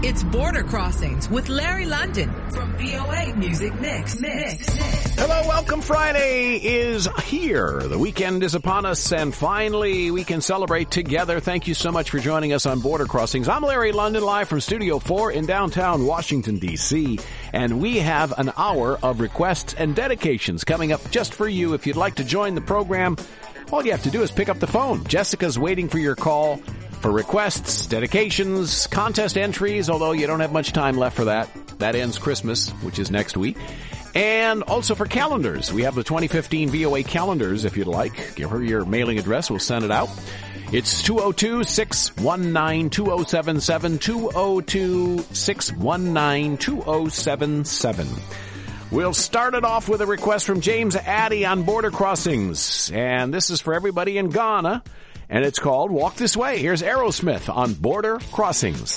It's Border Crossings with Larry London from VOA Music Mix. Hello, welcome. Friday is here. The weekend is upon us, and finally we can celebrate together. Thank you so much for joining us on Border Crossings. I'm Larry London, live from Studio 4 in downtown Washington, D.C., and we have an hour of requests and dedications coming up just for you. If you'd like to join the program, all you have to do is pick up the phone. Jessica's waiting for your call for requests, dedications, contest entries, although you don't have much time left for that. That ends Christmas, which is next week. And also for calendars. We have the 2015 VOA calendars, if you'd like. Give her your mailing address. We'll send it out. It's 202-619-2077, 202-619-2077. We'll start it off with a request from James Addy on Border Crossings. And this is for everybody in Ghana. And it's called Walk This Way. Here's Aerosmith on Border Crossings.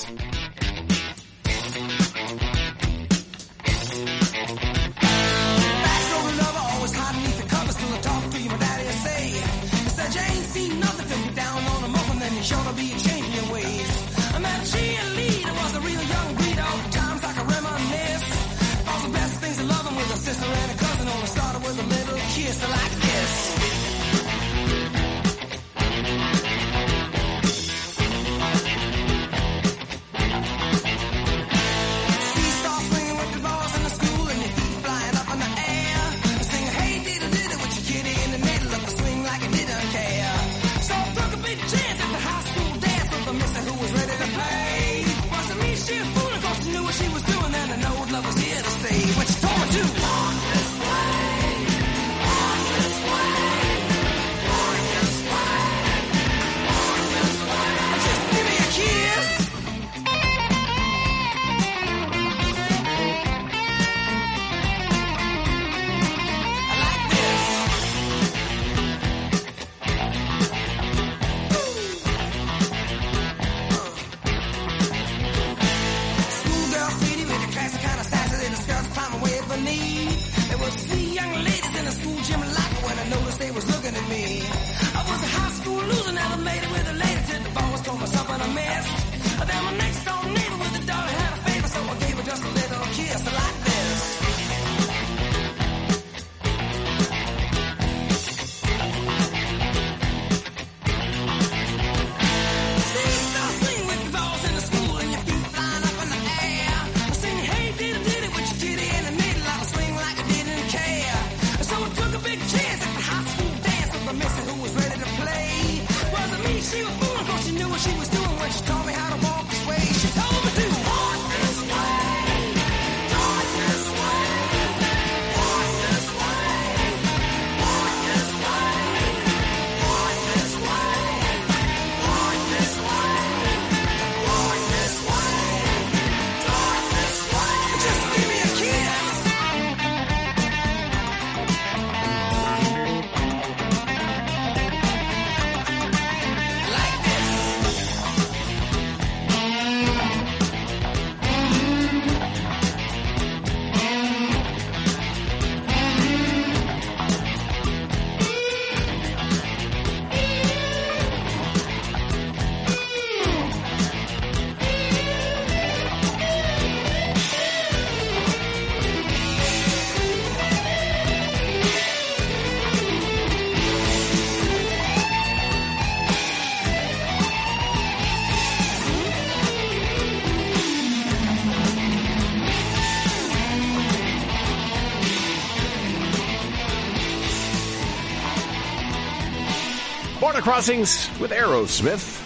Border Crossings with Aerosmith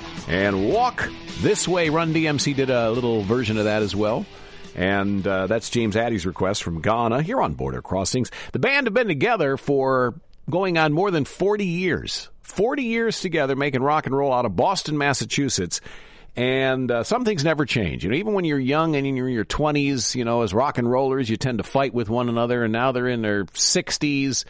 and Walk This Way. Run DMC did a little version of that as well. And that's James Addy's request from Ghana here on Border Crossings. The band have been together for going on more than 40 years. 40 years together making rock and roll out of Boston, Massachusetts. And some things never change. You know, even when you're young and you're in your 20s, you know, as rock and rollers, you tend to fight with one another. And now they're in their 60s,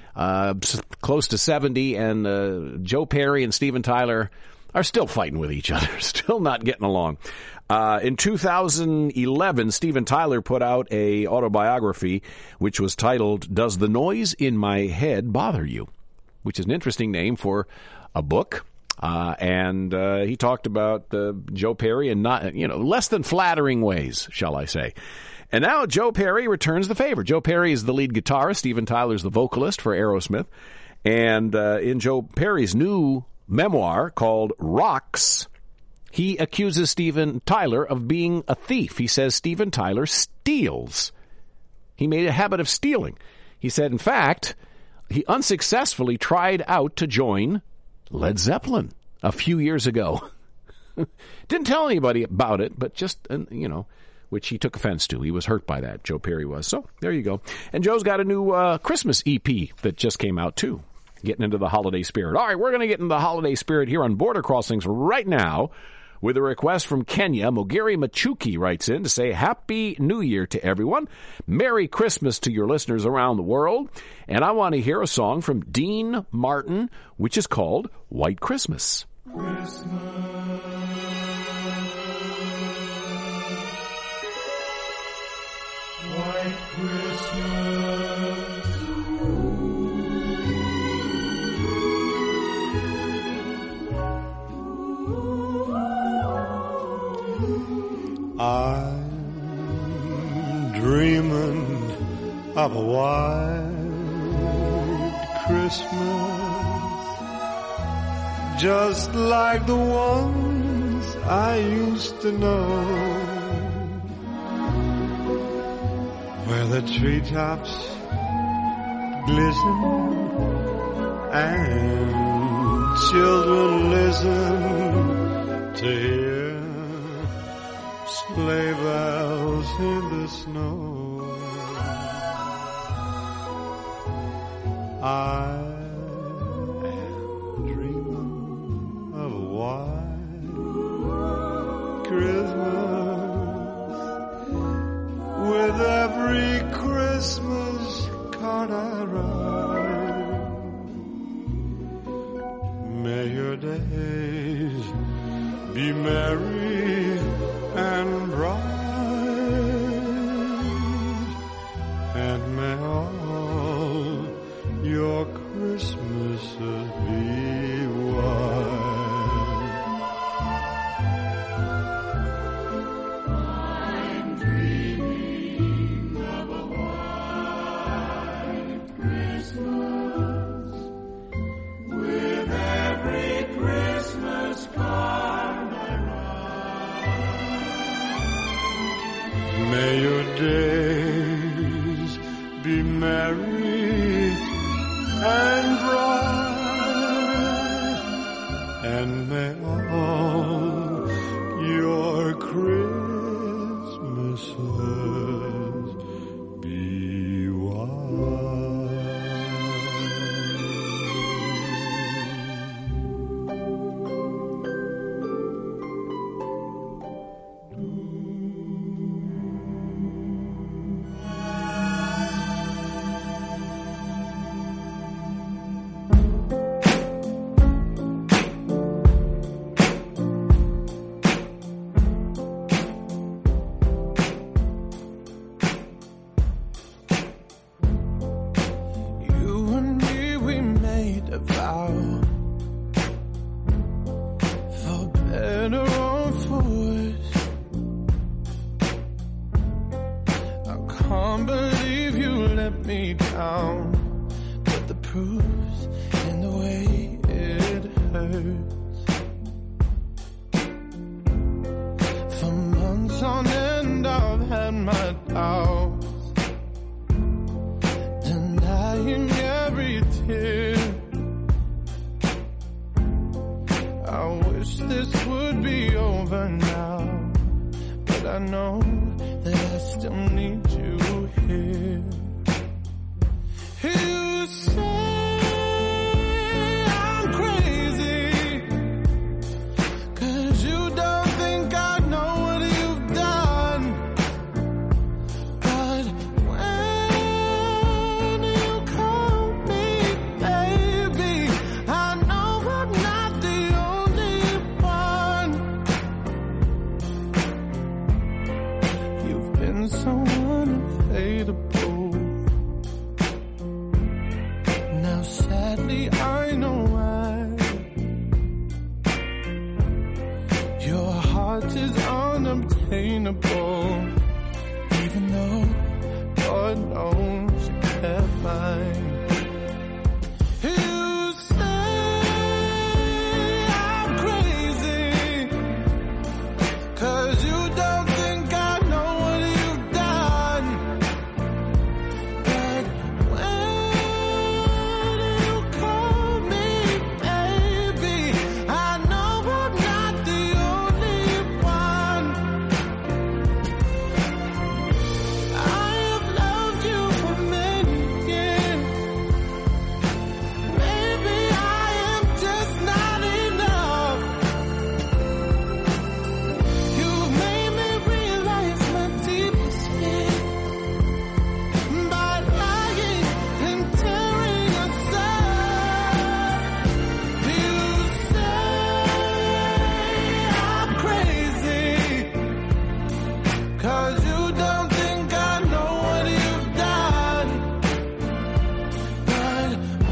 close to 70. And Joe Perry and Steven Tyler are still fighting with each other, still not getting along. In 2011, Steven Tyler put out a autobiography which was titled, Does the Noise in My Head Bother You? Which is an interesting name for a book. And he talked about Joe Perry in less than flattering ways, shall I say. And now Joe Perry returns the favor. Joe Perry is the lead guitarist. Steven Tyler's the vocalist for Aerosmith. And in Joe Perry's new memoir called Rocks, he accuses Steven Tyler of being a thief. He says Steven Tyler steals. He made a habit of stealing. He said, in fact, he unsuccessfully tried out to join Led Zeppelin a few years ago. Didn't tell anybody about it, but just, which he took offense to. He was hurt by that, Joe Perry was. So there you go. And Joe's got a new Christmas EP that just came out, too. Getting into the holiday spirit. All right, we're going to get into the holiday spirit here on Border Crossings right now with a request from Kenya. Mogeri Machuki writes in to say Happy New Year to everyone. Merry Christmas to your listeners around the world. And I want to hear a song from Dean Martin, which is called White Christmas. Christmas, White Christmas. I'm dreaming of a white Christmas, just like the ones I used to know, where the treetops glisten and children listen to hear sleigh bells in the snow. I am dreaming of a white Christmas, with every Christmas card I write. May your days be merry and bright, and may all your Christmases be white. I'm dreaming of a white Christmas, with every Christmas card I write. May your days be merry and bright, and may all your Christmases be white. heart is unobtainable. Even though God knows you can't find. You say I'm crazy, 'cause you don't think I know what you've done. But when you call me baby, I know I'm not the only one. I have loved you for many years. Maybe I am just not enough. You made me realize my deepest fear by lying and tearing us up. You say I'm crazy, 'cause you don't think I know what you've done. But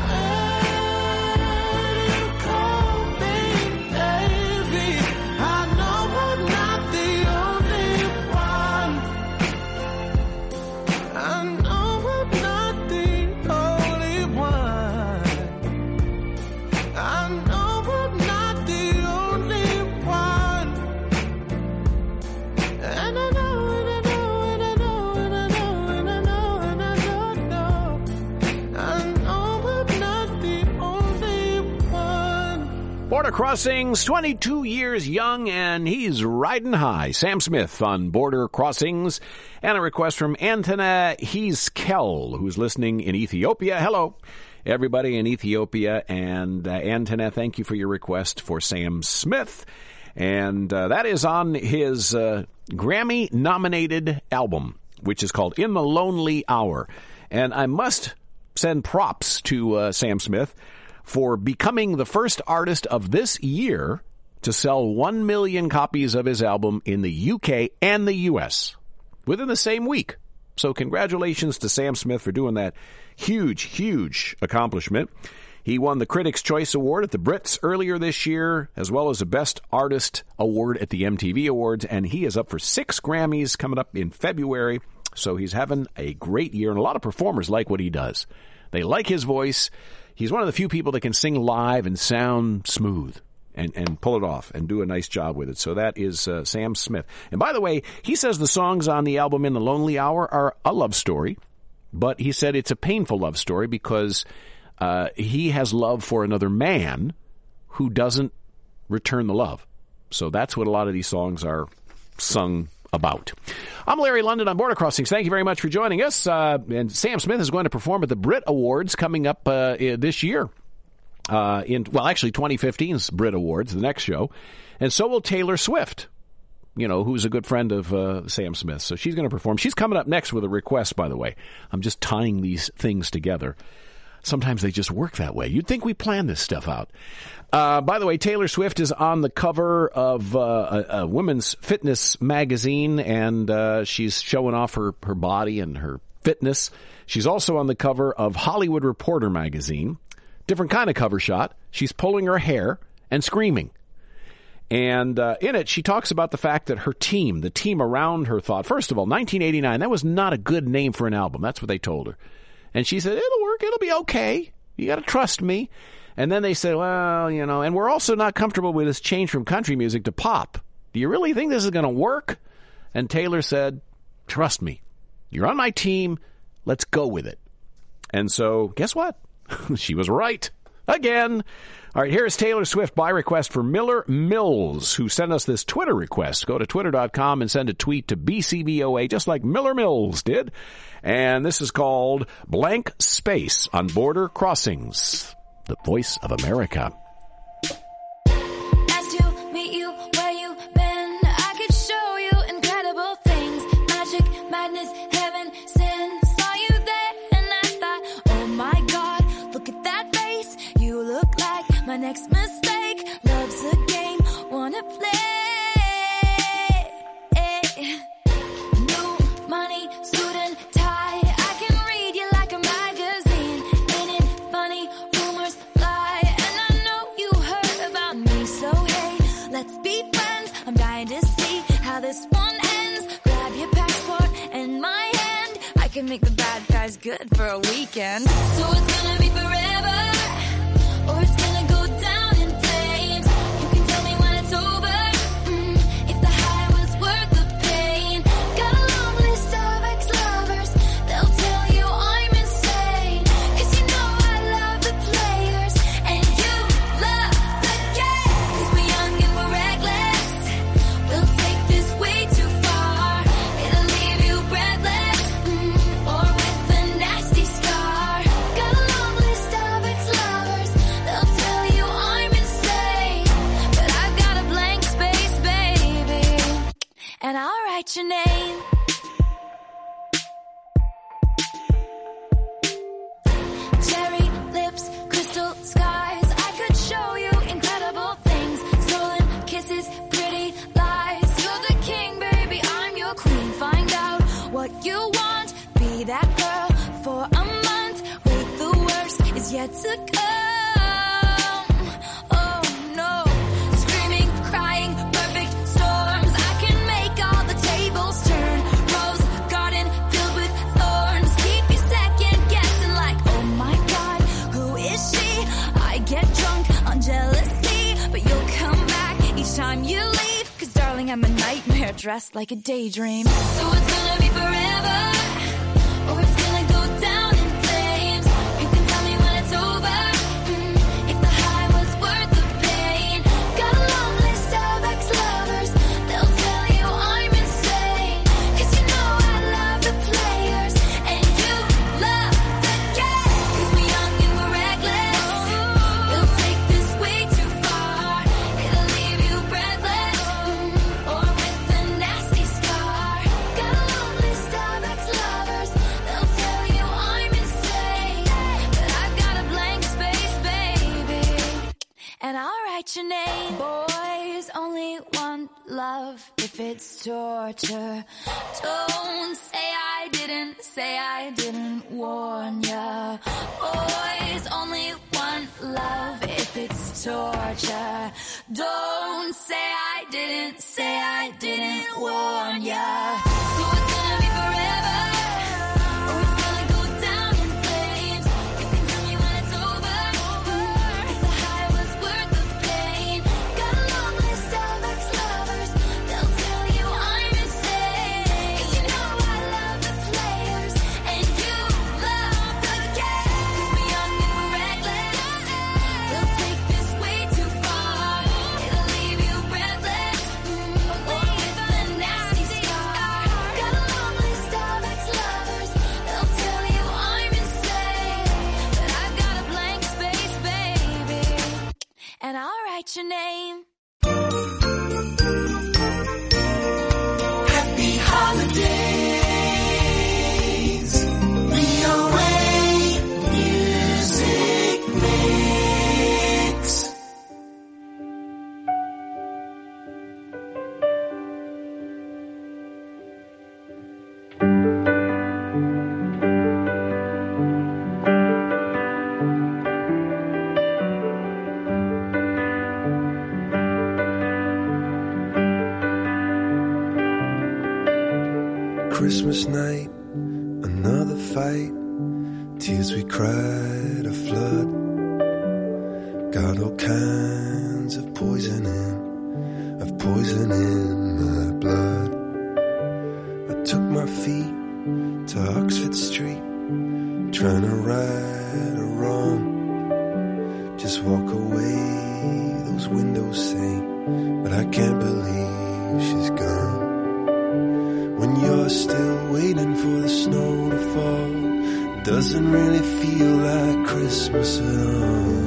when you call me baby, I know I'm not the only one. I know I'm not the only one. I know I'm not the only one. And I know, and I know, and I know, and I know, and I know, and I know. I know I'm not the only one. Border Crossings, 22 years young, and he's riding high. Sam Smith on Border Crossings. And a request from Antana Heeskel, who's listening in Ethiopia. Hello, everybody in Ethiopia. And Antana, thank you for your request for Sam Smith. And that is on his Grammy-nominated album, which is called In the Lonely Hour. And I must send props to Sam Smith for becoming the first artist of this year to sell 1 million copies of his album in the UK and the US within the same week. So congratulations to Sam Smith for doing that huge, huge accomplishment. He won the Critics' Choice Award at the Brits earlier this year, as well as the Best Artist Award at the MTV Awards, and he is up for 6 Grammys coming up in February. So he's having a great year, and a lot of performers like what he does. They like his voice. He's one of the few people that can sing live and sound smooth and pull it off and do a nice job with it. So that is Sam Smith. And by the way, he says the songs on the album In the Lonely Hour are a love story, but he said it's a painful love story because he has love for another man who doesn't return the love. So that's what a lot of these songs are sung about. I'm Larry London on Border Crossings. Thank you very much for joining us. And Sam Smith is going to perform at the Brit Awards coming up this year. 2015's Brit Awards, the next show. And so will Taylor Swift, who's a good friend of Sam Smith. So she's going to perform. She's coming up next with a request, by the way. I'm just tying these things together. Sometimes they just work that way. You'd think we planned this stuff out. By the way, Taylor Swift is on the cover of a women's fitness magazine, and she's showing off her body and her fitness. She's also on the cover of Hollywood Reporter magazine. Different kind of cover shot. She's pulling her hair and screaming. And in it, she talks about the fact that her team, the team around her, thought, first of all, 1989, that was not a good name for an album. That's what they told her. And she said, it'll work. It'll be okay. You got to trust me. And then they said, well, and we're also not comfortable with this change from country music to pop. Do you really think this is going to work? And Taylor said, trust me. You're on my team. Let's go with it. And so, guess what? She was right. Again. All right, here's Taylor Swift by request for Miller Mills, who sent us this Twitter request. Go to twitter.com and send a tweet to BCBOA, just like Miller Mills did. And this is called Blank Space on Border Crossings, the voice of America. Nice to meet you where you been. I could show you incredible things. Magic, madness, heaven, sin. Saw you there and I thought, oh my God, look at that face. You look like my next mistake. Love's a game, wanna play. New money, suit and tie. I can read you like a magazine. Ain't it funny? Rumors lie. And I know you heard about me. So hey, let's be friends. I'm dying to see how this one ends. Grab your passport and my hand. I can make the bad guys good for a weekend. So it's gonna be forever, or it's gonna go down in flames. You can tell me when it's over, if the high was worth the pain. Got a long list of ex-lovers, they'll tell you I'm insane. 'Cause you know I love the players, and you love the game. 'Cause we're young and we're reckless, we'll take this way too far. It'll leave you breathless, or with a nasty scar. Got a long list of ex-lovers, they'll tell you I'm insane. But I've got a blank space, baby, and I'll write your name. Cherry lips, crystal skies, I could show you incredible things. Stolen kisses, pretty lies. You're the king, baby, I'm your queen. Find out what you want, be that girl for a month. Wait, the worst is yet to come. Oh no, screaming, crying, perfect storms. I can make all the tables turn. Rose garden filled with thorns. Keep you second guessing like, oh my God, who is she? I get drunk on jealousy, but you'll come back each time you leave. 'Cause darling, I'm a nightmare dressed like a daydream. So it's gonna be forever, or it's gonna go down in flames. You can tell me when it's over, if the high was worth the pain. Got a long list of ex-lovers, they'll tell you I'm insane. 'Cause you know I love the players, and you love the game. 'Cause we're young and we're reckless, we'll take this way too far. It'll leave you breathless, or with a nasty scar. Got a long list of ex-lovers, they'll tell you I'm insane. But I've got a blank space, baby, and I'll write your name. Boys only want love if it's torture. Don't say I didn't warn ya. Boys only want love if it's torture. Don't say I didn't warn ya. So it's gonna be forever, or it's gonna go down in flames. You can tell me when it's over, if the high was worth the pain. Got a long list of ex-lovers, they'll tell you I'm insane. 'Cause you know I love the players, and you love the game. 'Cause we're young and we're reckless, we'll take this way too far. It'll leave you breathless, or with a nasty scar. Got a long list of ex-lovers, they'll tell you I'm insane. But I've got a blank space, baby, and I'll write your name. Happy holidays. VOA Music Mix. Christmas night, another fight. Tears we cried, a flood. Got all kinds of poison in my blood. I took my feet to Oxford Street, trying to right a wrong. Just walk away, those windows say, but I can't believe she's gone. When you're still waiting for the snow to fall, it doesn't really feel like Christmas at all.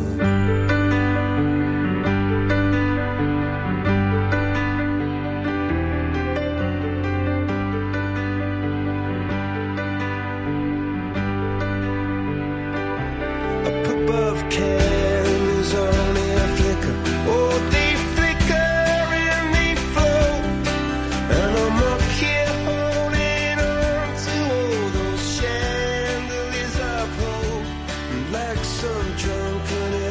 Up above candles only a flicker. Oh, they flicker and they float. And I'm up here holding on to all those chandeliers of hope. And like some drunken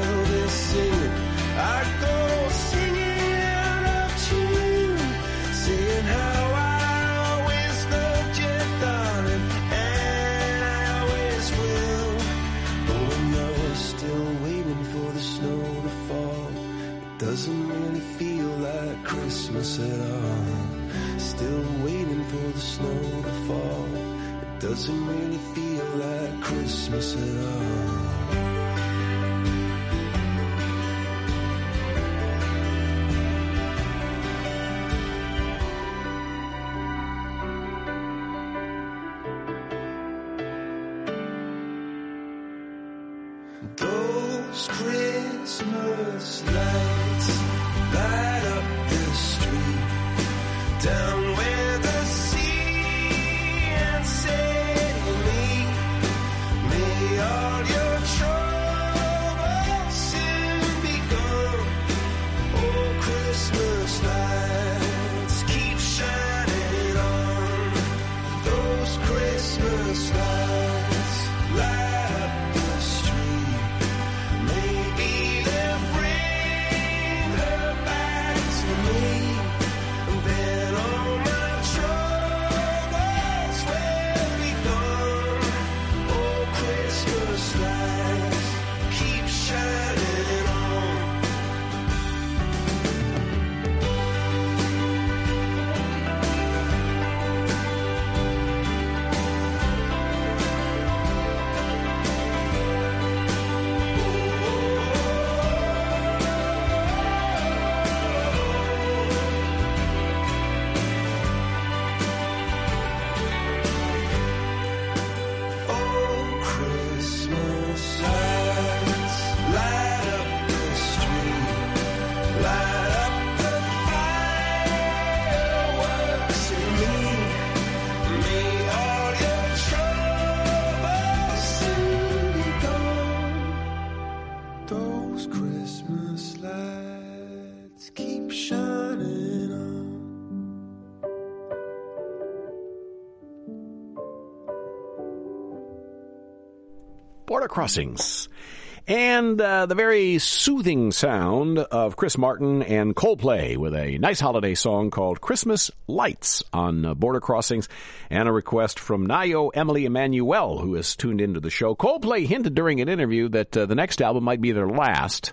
Christmas at all. Still waiting for the snow to fall. It doesn't really feel like Christmas at all. Those Christmas lights light up the street down where the sea and say may all your troubles soon be gone. Oh, Christmas lights keep shining on. Those Christmas lights light up the street. Maybe they'll bring her back to me. And then all my troubles will be gone. Oh, Christmas lights keep shining on. Oh, Christmas lights light up the street, light up the fireworks in me. May all your troubles soon be gone. Those Christmas lights keep shining on. Border Crossings. And the very soothing sound of Chris Martin and Coldplay with a nice holiday song called Christmas Lights on Border Crossings, and a request from Nayo Emily Emanuel, who has tuned into the show. Coldplay hinted during an interview that the next album might be their last.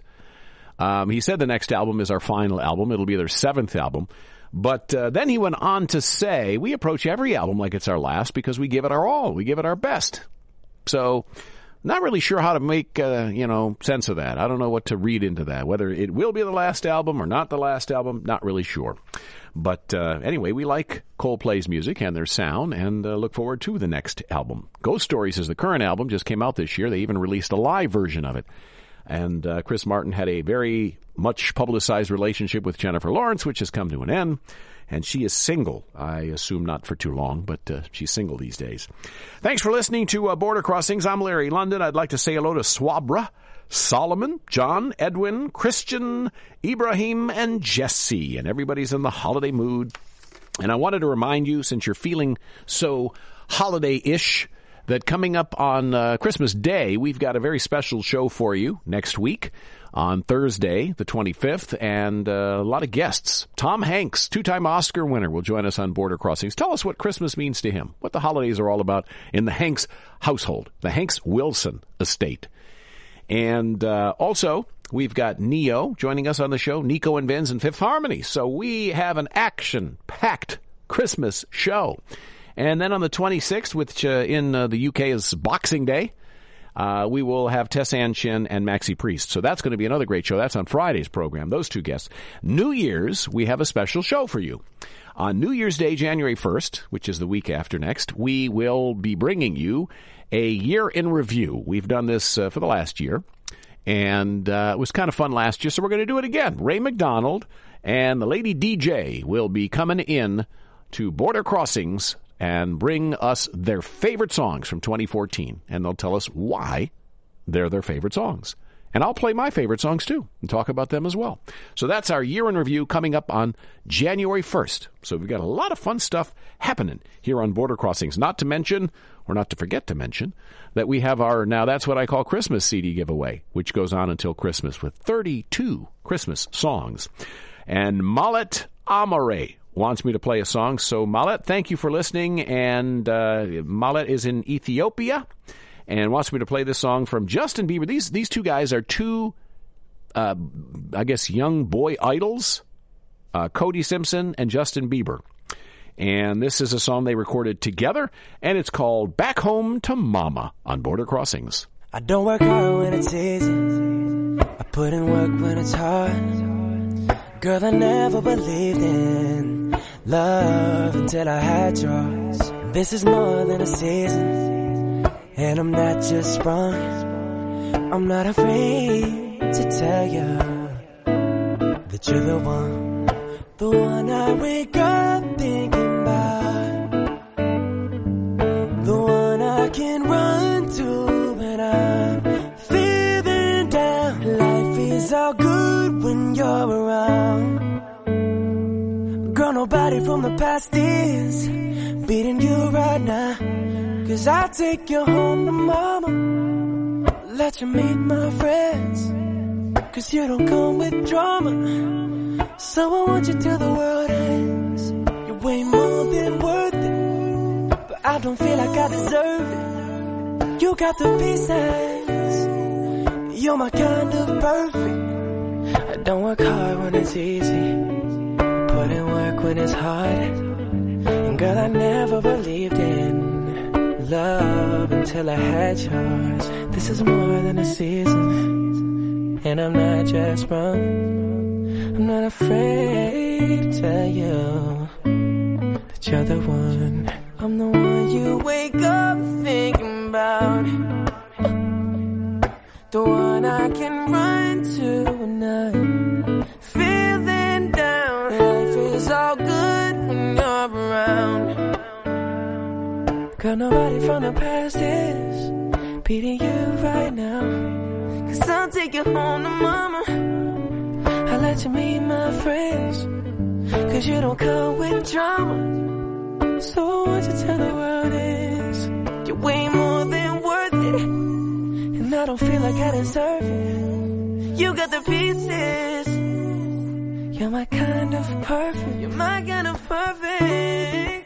He said the next album is our final album. It'll be their 7th album. But then he went on to say, we approach every album like it's our last because we give it our all. We give it our best. So, not really sure how to make, sense of that. I don't know what to read into that. Whether it will be the last album or not the last album, not really sure. But anyway, we like Coldplay's music and their sound, and look forward to the next album. Ghost Stories is the current album, just came out this year. They even released a live version of it. And Chris Martin had a very much publicized relationship with Jennifer Lawrence, which has come to an end. And she is single. I assume not for too long, but she's single these days. Thanks for listening to Border Crossings. I'm Larry London. I'd like to say hello to Swabra, Solomon, John, Edwin, Christian, Ibrahim, and Jesse. And everybody's in the holiday mood. And I wanted to remind you, since you're feeling so holiday-ish, that coming up on Christmas Day, we've got a very special show for you next week on Thursday, the 25th, and a lot of guests. Tom Hanks, 2-time Oscar winner, will join us on Border Crossings. Tell us what Christmas means to him, what the holidays are all about in the Hanks household, the Hanks-Wilson estate. And also, we've got Neo joining us on the show, Nico and Vinz and Fifth Harmony. So we have an action-packed Christmas show. And then on the 26th, which in the UK is Boxing Day, we will have Tess Ann Chin and Maxie Priest. So that's going to be another great show. That's on Friday's program, those two guests. New Year's, we have a special show for you. On New Year's Day, January 1st, which is the week after next, we will be bringing you a year in review. We've done this for the last year, and it was kind of fun last year, so we're going to do it again. Ray McDonald and the Lady DJ will be coming in to Border Crossings and bring us their favorite songs from 2014. And they'll tell us why they're their favorite songs. And I'll play my favorite songs, too, and talk about them as well. So that's our year in review coming up on January 1st. So we've got a lot of fun stuff happening here on Border Crossings. Not to mention, or not to forget to mention, that we have our Now That's What I Call Christmas CD giveaway, which goes on until Christmas with 32 Christmas songs. And Malet Amare wants me to play a song. So, Malet, thank you for listening. And Malet is in Ethiopia and wants me to play this song from Justin Bieber. These two guys are two, I guess, young boy idols Cody Simpson and Justin Bieber. And this is a song they recorded together, and it's called Back Home to Mama on Border Crossings. I don't work hard when it's easy. I put in work when it's hard. Girl, I never believed in love until I had yours. This is more than a season, and I'm not just sprung. I'm not afraid to tell you that you're the one I wake up thinking about, the one I can run to when I'm feeling down. Life is all good when you're around. Girl, nobody from the past is beating you right now. 'Cause I'll take you home to mama, let you meet my friends. 'Cause you don't come with drama, so I want you till the world ends. You're way more than worth it, but I don't feel like I deserve it. You got the pieces, you're my kind of perfect. I don't work hard when it's easy, put in work when it's hard. And girl, I never believed in love until I had yours. This is more than a season, and I'm not just wrong. I'm not afraid to tell you that you're the one. I'm the one you wake up thinking about, the one I can run to when I'm feeling down. Life is all good when you're around. Girl, nobody from the past is beating you right now. 'Cause I'll take you home to mama, I'll let you meet my friends. 'Cause you don't come with drama, so what you tell the world is you're way more than worth it, and I don't feel like I deserve it. You got the pieces, you're my kind of perfect. You're my kind of perfect.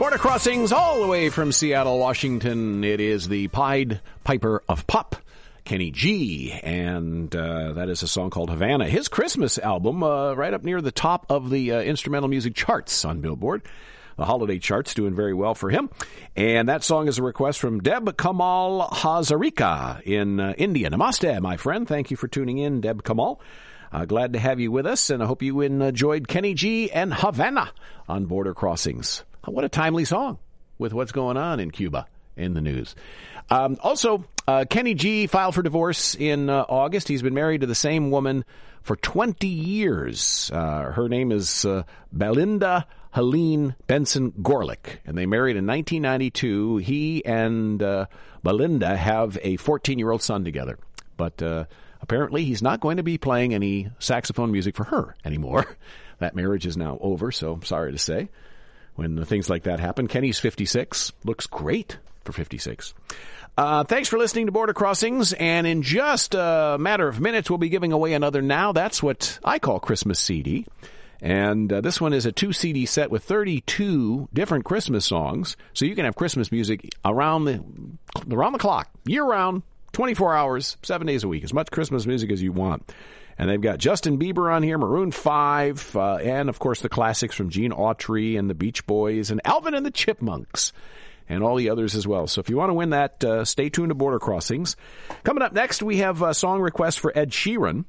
Border Crossings all the way from Seattle, Washington. It is the Pied Piper of Pop, Kenny G, and that is a song called Havana. His Christmas album, right up near the top of the instrumental music charts on Billboard. The holiday charts doing very well for him. And that song is a request from Deb Kamal Hazarika in India. Namaste, my friend. Thank you for tuning in, Deb Kamal. Glad to have you with us, and I hope you enjoyed Kenny G and Havana on Border Crossings. What a timely song with what's going on in Cuba in the news. Also, Kenny G filed for divorce in August. He's been married to the same woman for 20 years. Her name is Belinda Helene Benson Gorlick, and they married in 1992. He and Belinda have a 14-year-old son together. But apparently he's not going to be playing any saxophone music for her anymore. That marriage is now over, so I'm sorry to say. When things like that happen. Kenny's 56. Looks great for 56. Thanks for listening to Border Crossings. And in just a matter of minutes, we'll be giving away another Now That's What I Call Christmas CD. And this one is a 2-CD set with 32 different Christmas songs. So you can have Christmas music around the clock, year-round, 24 hours, 7 days a week. As much Christmas music as you want. And they've got Justin Bieber on here, Maroon 5, and, of course, the classics from Gene Autry and the Beach Boys and Alvin and the Chipmunks and all the others as well. So if you want to win that, stay tuned to Border Crossings. Coming up next, we have a song request for Ed Sheeran,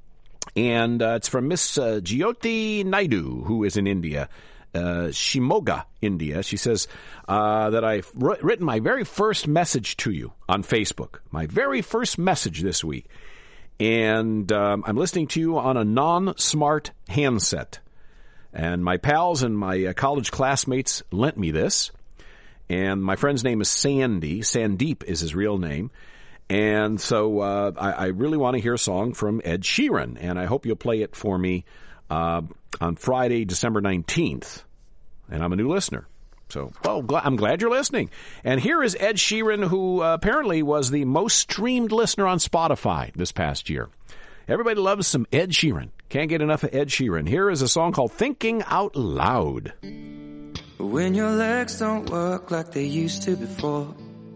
and it's from Miss Jyoti Naidu, who is in India, Shimoga, India. She says that I've written my very first message to you on Facebook, my very first message this week. And I'm listening to you on a non-smart handset. And my pals and my college classmates lent me this. And my friend's name is Sandy. Sandeep is his real name. And so I really want to hear a song from Ed Sheeran. And I hope you'll play it for me on Friday, December 19th. And I'm a new listener. So, I'm glad you're listening. And here is Ed Sheeran, who apparently was the most streamed listener on Spotify this past year. Everybody loves some Ed Sheeran. Can't get enough of Ed Sheeran. Here is a song called Thinking Out Loud. When your legs don't work like they used to before,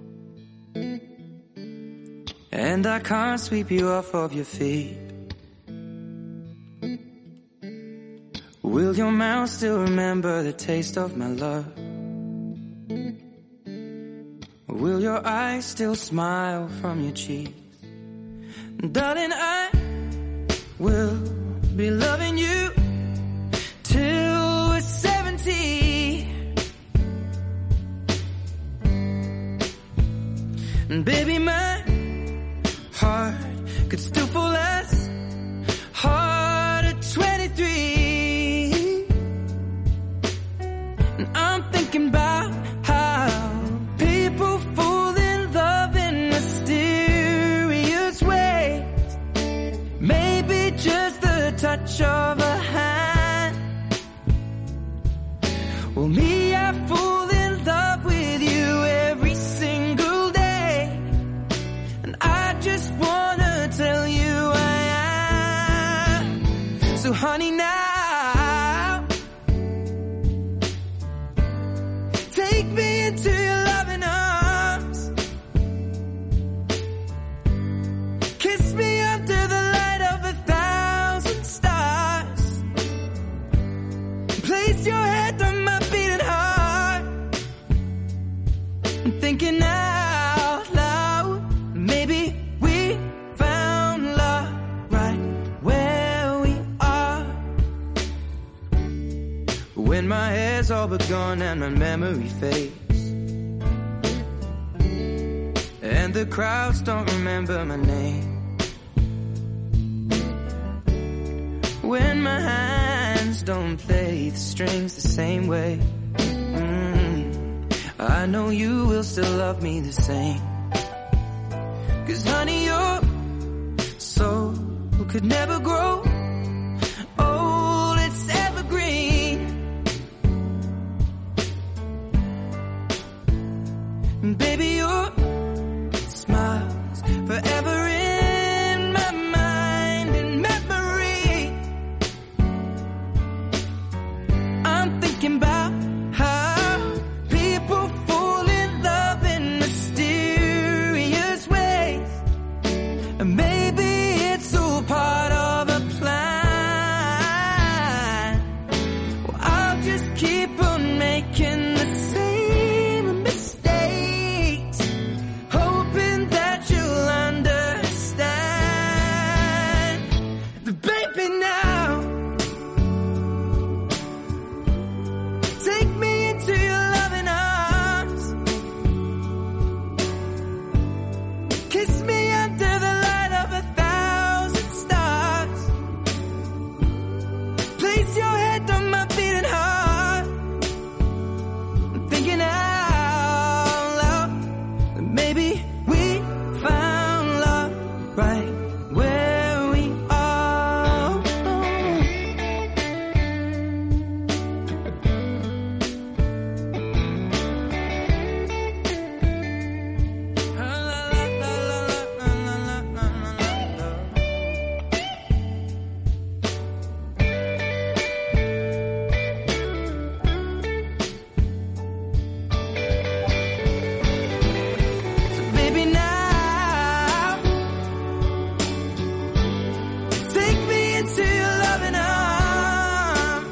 and I can't sweep you off of your feet, will your mouth still remember the taste of my love? Will your eyes still smile from your cheeks? Darling, I will be loving you till we're 70. And baby, my heart could still fall less hard at 23. And I'm thinking about how people fall in love in mysterious ways. Maybe just the touch of a hand. Well, me, I fall in love with you every single day. And I just wanna tell you I am. So honey, now take me into your loving arms. Kiss me under the light of 1,000 stars. Place your head on my beating heart. I'm thinking out loud. Maybe we found love right where we are. When my hair's all but gone and my memory fades, and the crowds don't remember my name, when my hands don't play the strings the same way, I know you will still love me the same. 'Cause honey, your soul could never grow old, it's evergreen. And baby, your smile's forever in my mind and memory. I'm thinking about how And maybe it's all part of a plan. Well, I'll just keep on making the same mistakes, hoping that you'll understand. But baby, now take me into your loving arms. Kiss me under the light of 1,000 stars. Place your head on my beating heart. I'm thinking out loud that maybe we found love right where we are. So baby, now take me into your loving arms.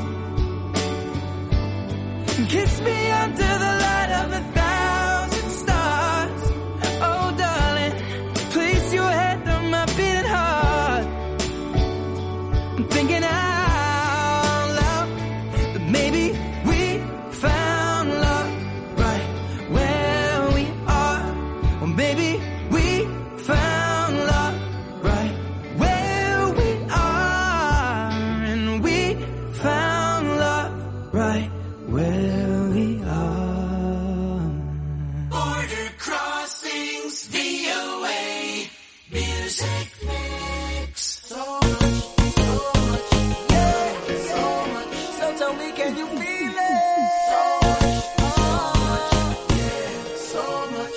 Kiss me under the light of 1,000 stars. Oh, darling, place your head on my beating heart. I'm thinking out loud that maybe we found love right where we are. Or maybe we found love right where we are. And we found love right where we are. Border Crossings VOA Music Mix. So much, yeah, so much. So tell me, can you feel it? So much, yeah, so much.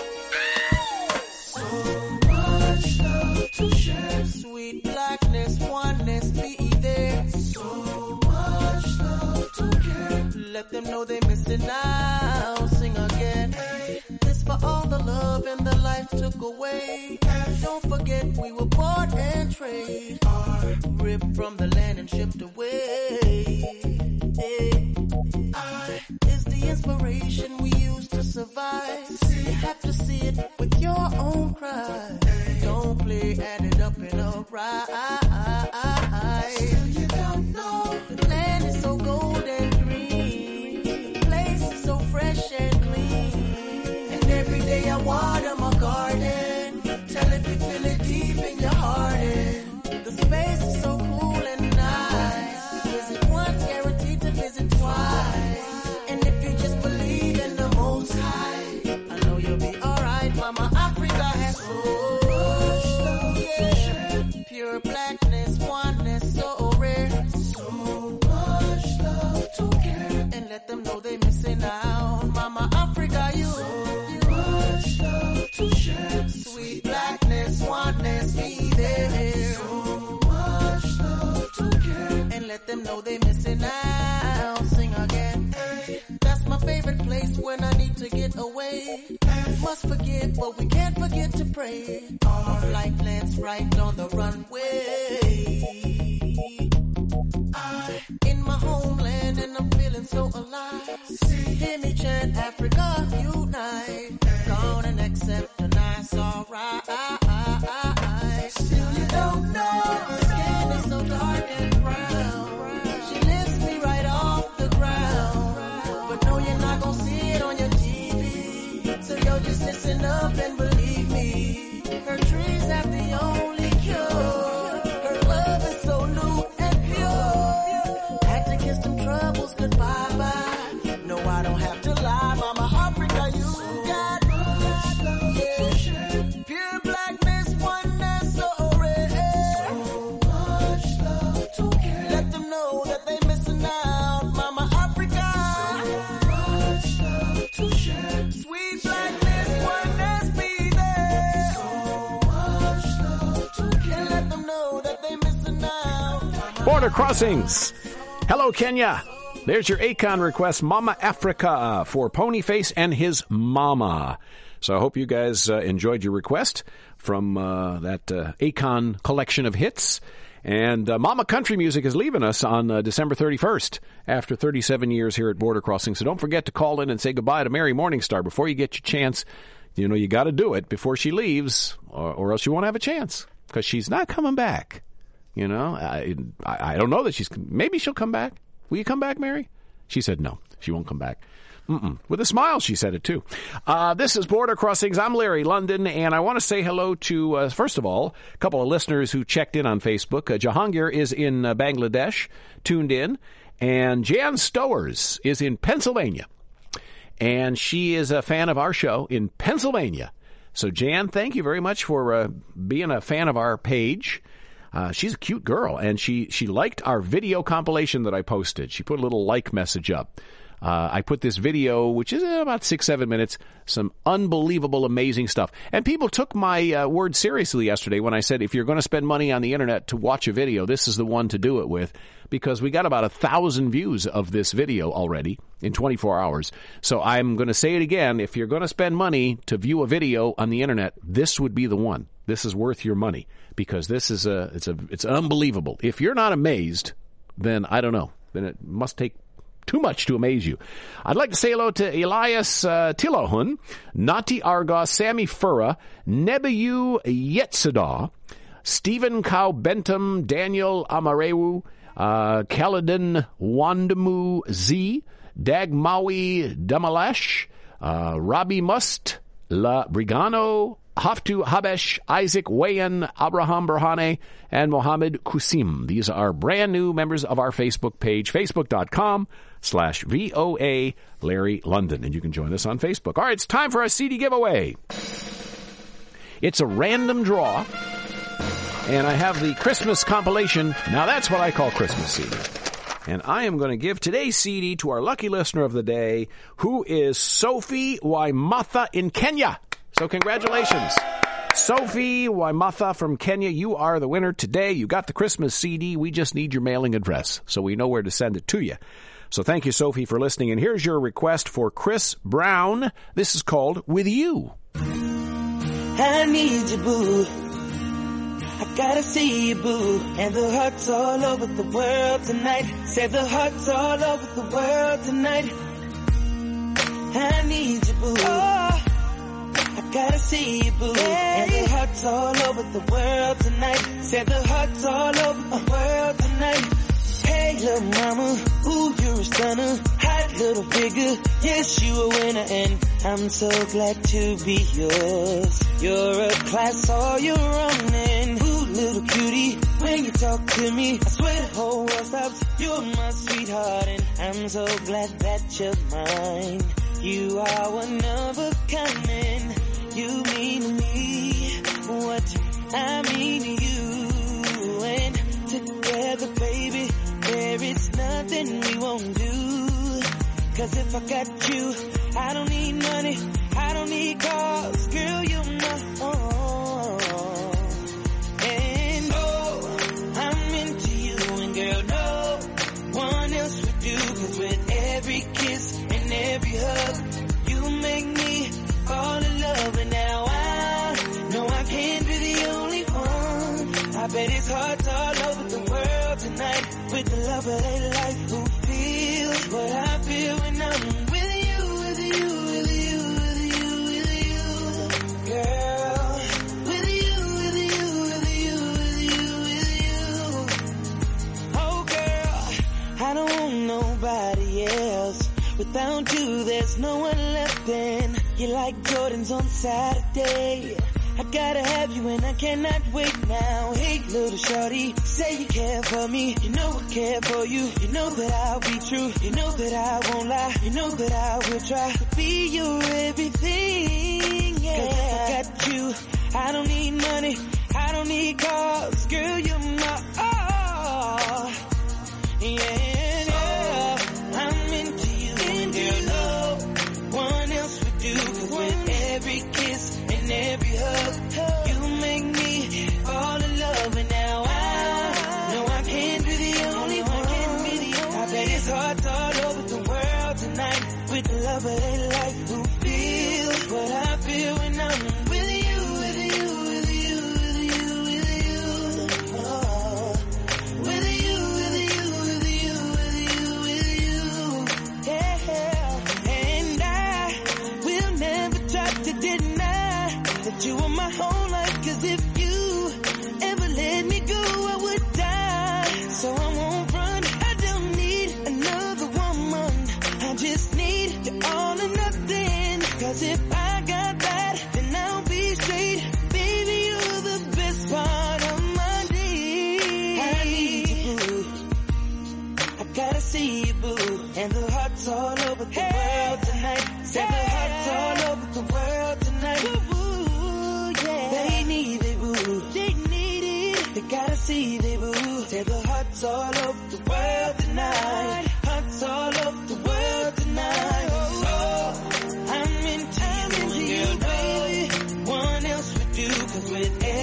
So much love to share. Sweet blackness, oneness, be there. So much love to care. Let them know they missed it now. Sing again. This for all the love and the life took away. Don't forget we were bought and traded, ripped from the land and shipped away. I is the inspiration we use to survive. You have to see it with your own cry. Don't play, add it up and alright. Still you don't know the land is so gold and green. The place is so fresh and clean. And every day I water my garden. Tell if you feel it deep in your heart. And the space is so cool and nice. Visit once, guaranteed to visit twice. And if you just believe in the Most High, I know you'll be alright. Mama Africa has so much love to share. Pure blackness, oneness, so rare. So much love to care. And let them know they missing out. Mama Africa, you much love to share. Sweet blackness, oneness, be there. So much love to care. And let them know they missing out. Sing again. That's my favorite place when I need to get away. Must forget, but we can't forget to pray. Our flight lands right on the runway. In my homeland and I'm feeling so alive. Hear me chant, Africa unite. Gone and accept the nice, alright. Still you don't know, my skin is so dark and brown. She lifts me right off the ground. But no, you're not gonna see it on your TV. So yo, just listen up and believe me. Her trees have the only cure. Her love is so new and pure. Had to kiss them troubles goodbye bye. No, I don't have to lie, Mama Africa, you got yeah. Pure blackness, oneness, so rare. So much love to care. Let them know that they missing out, Mama Africa. So much love to share. Sweet blackness, oneness, be there. So much love to care. Let them know that they missing out. Border Crossings. Hello, Kenya. There's your Akon request, Mama Africa, for Ponyface and his mama. So I hope you guys enjoyed your request. from that Akon collection of hits. And Mama Country Music is leaving us on December 31st after 37 years here at Border Crossing. So don't forget to call in and say goodbye to Mary Morningstar before you get your chance. You know, you got to do it before she leaves, or else you won't have a chance because she's not coming back. You know, I don't know that maybe she'll come back. Will you come back, Mary? She said no, she won't come back. With a smile, she said it, too. This is Border Crossings. I'm Larry London, and I want to say hello to, first of all, a couple of listeners who checked in on Facebook. Jahangir is in Bangladesh, tuned in, and Jan Stowers is in Pennsylvania, and she is a fan of our show in Pennsylvania. So, Jan, thank you very much for being a fan of our page. She's a cute girl, and she liked our video compilation that I posted. She put a little like message up. I put this video, which is about 6-7 minutes, some unbelievable, amazing stuff. And people took my word seriously yesterday when I said, if you're going to spend money on the internet to watch a video, this is the one to do it with, because we got about 1,000 views of this video already in 24 hours. So I'm going to say it again. If you're going to spend money to view a video on the internet, this would be the one. This is worth your money, because this is it's unbelievable. If you're not amazed, then I don't know. Then it must take too much to amaze you. I'd like to say hello to Elias Tilohun, Nati Argos, Sammy Furra, Nebayu Yetzadah, Stephen Cow Bentham, Daniel Amareu, Kaladin Wandamu Z, Dagmawi Damalash, Robbie Must, La Brigano, Haftu Habesh, Isaac Wayan, Abraham Berhane, and Mohammed Kusim. These are brand new members of our Facebook page, facebook.com/VOA Larry London. And you can join us on Facebook. All right, it's time for our CD giveaway. It's a random draw, and I have the Christmas compilation. Now that's what I call Christmas CD. And I am going to give today's CD to our lucky listener of the day, who is Sophie Waimatha in Kenya. So congratulations. Sophie Waimatha from Kenya, you are the winner today. You got the Christmas CD. We just need your mailing address so we know where to send it to you. So thank you, Sophie, for listening. And here's your request for Chris Brown. This is called With You. I need you, boo. I gotta see you, boo. And the hearts all over the world tonight. Say the hearts all over the world tonight. I need you, boo. Oh, I gotta see you, boo. Hey. And the hearts all over the world tonight. Say the hearts all over the world tonight. Hey, little mama, ooh, you're a stunner. Hot little figure, yes, you a winner. And I'm so glad to be yours. You're a class all your own. And ooh, little cutie, when you talk to me, I swear the whole world stops. You're my sweetheart, and I'm so glad that you're mine. You are one of a kind, and you mean to me what I mean to you. And together, baby, there is nothing we won't do. 'Cause if I got you, I don't need money, I don't need cars, girl, you're my own. And oh, I'm into you, and girl, no one else would do. 'Cause with every kiss and every hug, you make me fall in love. And now I know I can't be the only one. I bet it's hearts all over the world tonight with the love of their life who feels what I feel when I'm with you, with you, with you, with you, with you, girl. With you, with you, with you, with you, with you. Oh, girl, I don't want nobody else. Without you, there's no one left. And you're like Jordans on Saturday. I gotta have you and I cannot wait now. Hey, little shorty, say you care for me. You know I care for you. You know that I'll be true. You know that I won't lie. You know that I will try to be your everything. Yeah. 'Cause if I got you, I don't need money, I don't need cars. Girl, you're my all. Yeah. I'm into you, and girl, no one else would do. 'Cause with every kiss and every hug, you make me fall in love. And now I know I can't be the only one. I bet it's hearts all over the world tonight with the love of their life who feels what I feel when I'm with you, with you, with you.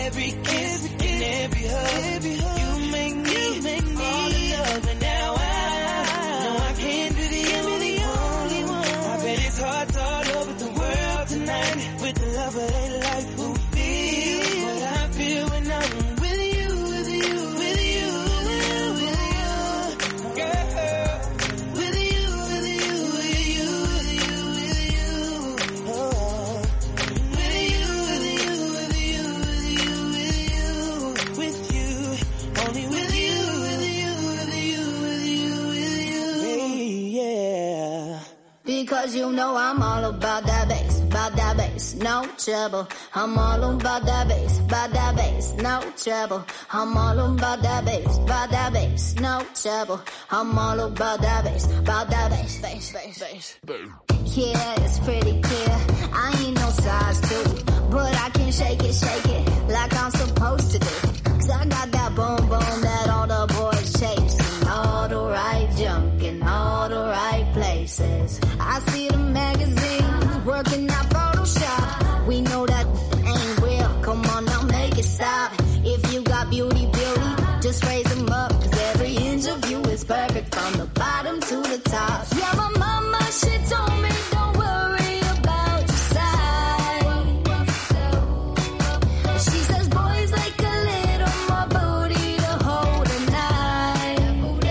every kiss and every hug. You make me fall in love, and now I know I can't be the only one. I bet it's hearts all over the world tonight with the love of their life who feel what I feel when I'm with you, with you, with you, with you, girl. With you, with you, with you, with you, with you. Oh. With you, with you, with you, with you, with you. Only with you, with you, with you, with you, with you. Hey, yeah. Because you know I'm all about that bass, no trouble. I'm all about that bass, no trouble. I'm all about that bass, no trouble. I'm all about that bass, bass. Yeah, it's pretty clear. I ain't no size 2, but I can shake it like I'm supposed to do. 'Cause I got that boom that all the boys chase, and all the right junk in all the right places. I see the magazines working out Photoshop. We know that ain't real. Come on now, make it stop. If you got beauty, just raise them up. 'Cause every inch of you is perfect from the bottom to the top. Yeah, my mama, she told me don't worry about your size. She says boys like a little more booty to hold at night.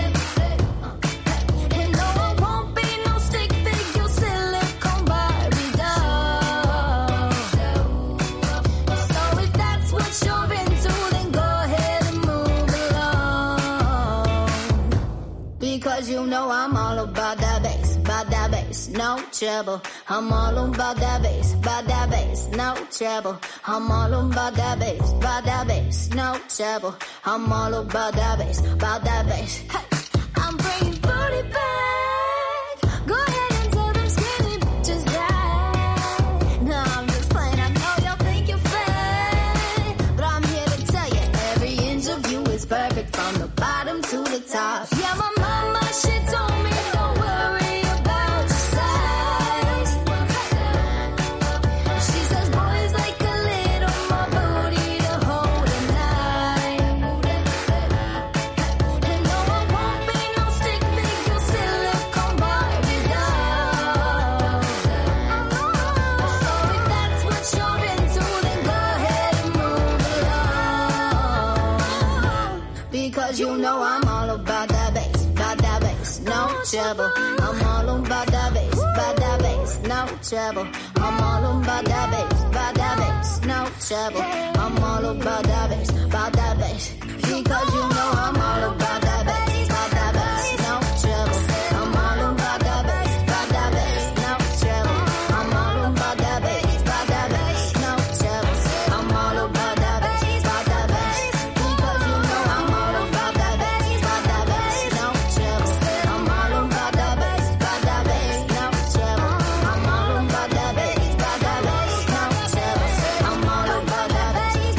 And no, I won't be no stick figure silicone Barbie doll. So if that's what you're into, then go ahead and move along. Because you know I'm all about that bass, no trouble. I'm all about that bass, no trouble. I'm all about that bass, no trouble. I'm all about that bass. Hey, I'm bringing booty back. Go ahead and tell them skinny bitches that. No, I'm just playing. I know y'all think you're fake, but I'm here to tell you every inch of you is perfect from the bottom to the top. Yeah, my mama, she told me don't worry about your size. She says boys like a little more booty to hold at night. And no, I won't be no stick figure silicone Barbie doll. So if that's what you're into, then go ahead and move along. Because you know I'm all about that bass, no trouble. I'm all about that bass, no trouble. I'm all about that bass, no trouble. I'm all about that bass, because you know I'm all about that bass, no trouble. I'm all about that bass, no trouble. I'm all about that bass, no trouble. I'm all about that bass, because you know I'm all about that bass, no trouble. I'm all about that bass, no trouble. I'm all about that bass, no trouble. I'm all about that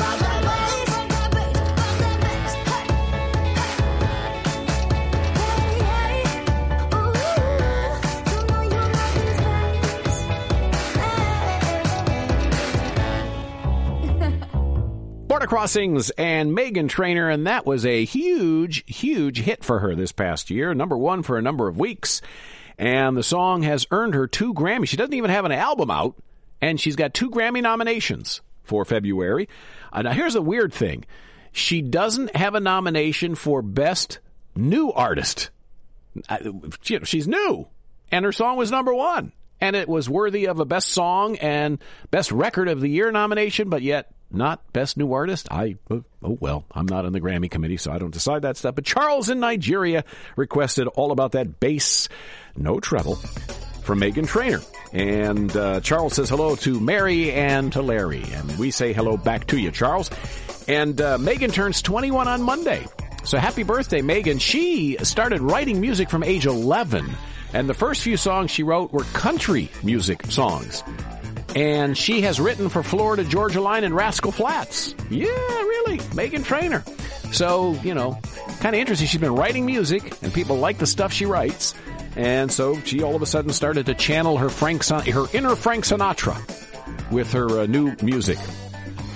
Border Crossings and Meghan Trainor, and that was a huge hit for her this past year. #1 for a number of weeks. And the song has earned her 2 Grammys. She doesn't even have an album out, and she's got 2 Grammy nominations for February. Now, here's the weird thing. She doesn't have a nomination for Best New Artist. She's new, and her song was #1. And it was worthy of a Best Song and Best Record of the Year nomination, but yet not Best New Artist. I'm not on the Grammy committee, so I don't decide that stuff. But Charles in Nigeria requested All About That Bass, No Trouble, from Meghan Trainor. And Charles says hello to Mary and to Larry. And we say hello back to you, Charles. And Meghan turns 21 on Monday. So happy birthday, Meghan. She started writing music from age 11. And the first few songs she wrote were country music songs. And she has written for Florida Georgia Line and Rascal Flatts. Yeah, really. Meghan Trainor. So, kind of interesting. She's been writing music, and people like the stuff she writes. And so she all of a sudden started to channel her inner Frank Sinatra with her new music.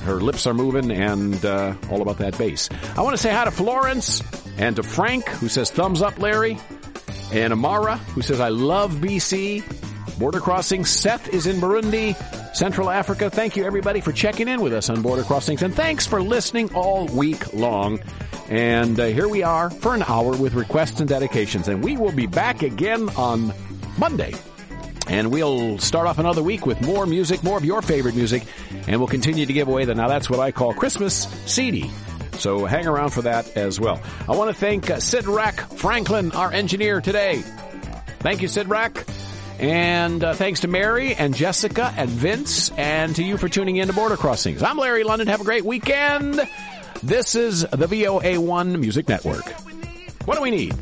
her lips are moving, and all about that bass. I want to say hi to Florence and to Frank, who says thumbs up, Larry, and Amara, who says I love BC. Border Crossings. Seth is in Burundi, Central Africa. Thank you, everybody, for checking in with us on Border Crossings, and thanks for listening all week long. And here we are for an hour with requests and dedications, and we will be back again on Monday. And we'll start off another week with more music, more of your favorite music, and we'll continue to give away now that's what I call Christmas CD. So hang around for that as well. I want to thank Sid Rack Franklin, our engineer today. Thank you, Sid Rack. And thanks to Mary and Jessica and Vince, and to you for tuning in to Border Crossings. I'm Larry London. Have a great weekend. This is the VOA1 Music Network. What do we need?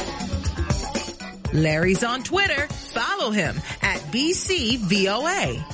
Larry's on Twitter. Follow him at BCVOA.